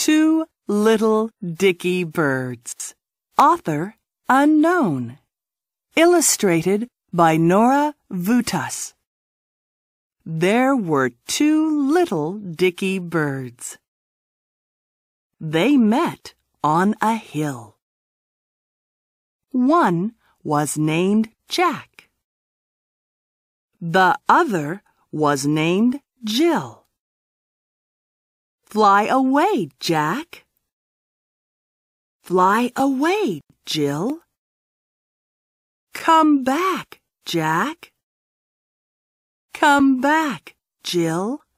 Two Little Dicky Birds. Author unknown. Illustrated by Nora Vutas. There were two little Dicky birds. They met on a hill. One was named Jack. The other was named Jill. Fly away, Jack. Fly away, Jill. Come back, Jack. Come back, Jill.